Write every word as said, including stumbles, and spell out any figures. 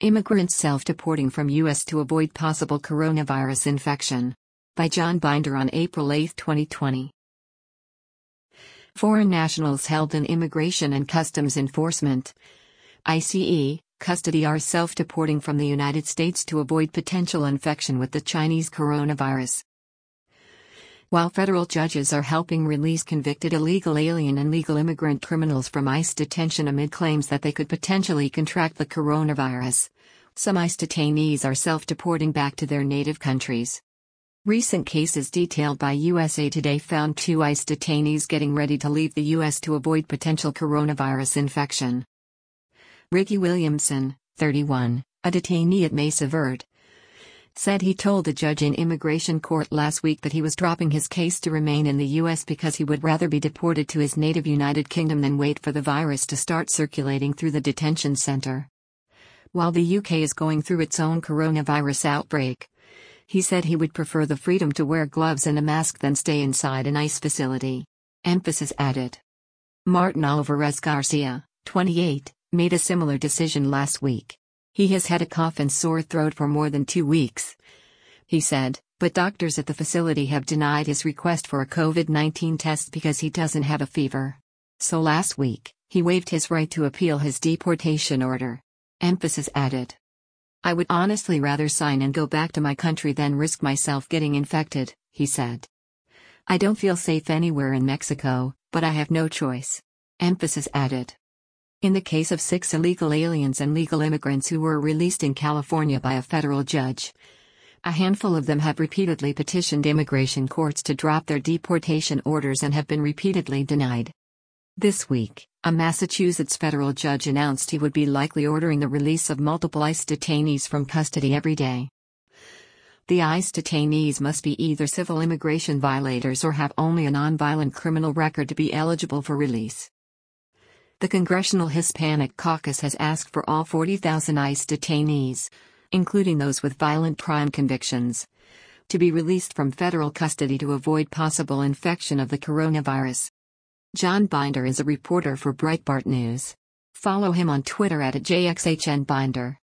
Immigrants self-deporting from U S to avoid possible coronavirus infection. By John Binder on April eighth, twenty twenty. Foreign nationals held in Immigration and Customs Enforcement (I C E) custody are self-deporting from the United States to avoid potential infection with the Chinese coronavirus. While federal judges are helping release convicted illegal alien and legal immigrant criminals from ICE detention amid claims that they could potentially contract the coronavirus, some ICE detainees are self-deporting back to their native countries. Recent cases detailed by U S A Today found two ICE detainees getting ready to leave the U S to avoid potential coronavirus infection. Ricky Williamson, thirty-one, a detainee at Mesa Verde, said he told a judge in immigration court last week that he was dropping his case to remain in the U S because he would rather be deported to his native United Kingdom than wait for the virus to start circulating through the detention center. While the U K is going through its own coronavirus outbreak, he said he would prefer the freedom to wear gloves and a mask than stay inside an ICE facility. Emphasis added. Martin Alvarez Garcia, twenty-eight, made a similar decision last week. He has had a cough and sore throat for more than two weeks, he said, but doctors at the facility have denied his request for a COVID nineteen test because he doesn't have a fever. So last week, he waived his right to appeal his deportation order. Emphasis added. I would honestly rather sign and go back to my country than risk myself getting infected, he said. I don't feel safe anywhere in Mexico, but I have no choice. Emphasis added. In the case of six illegal aliens and legal immigrants who were released in California by a federal judge, a handful of them have repeatedly petitioned immigration courts to drop their deportation orders and have been repeatedly denied. This week, a Massachusetts federal judge announced he would be likely ordering the release of multiple ICE detainees from custody every day. The ICE detainees must be either civil immigration violators or have only a nonviolent criminal record to be eligible for release. The Congressional Hispanic Caucus has asked for all forty thousand ICE detainees, including those with violent crime convictions, to be released from federal custody to avoid possible infection of the coronavirus. John Binder is a reporter for Breitbart News. Follow him on Twitter at J X H N Binder.